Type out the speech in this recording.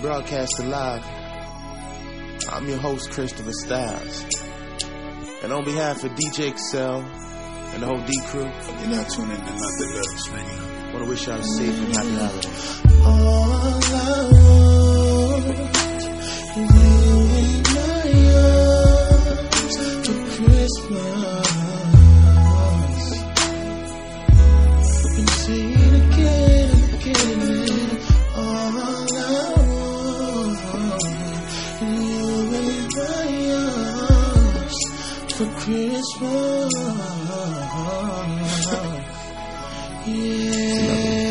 broadcasting live. I'm your host, Christopher Styles. And on behalf of DJ Excel and the whole D crew, you're not tuning in to nothing better, man. I want to wish y'all a safe and happy holidays. All I want is you in my arms for Christmas. And say it again and again. All I want is you in my arms for Christmas. Yeah.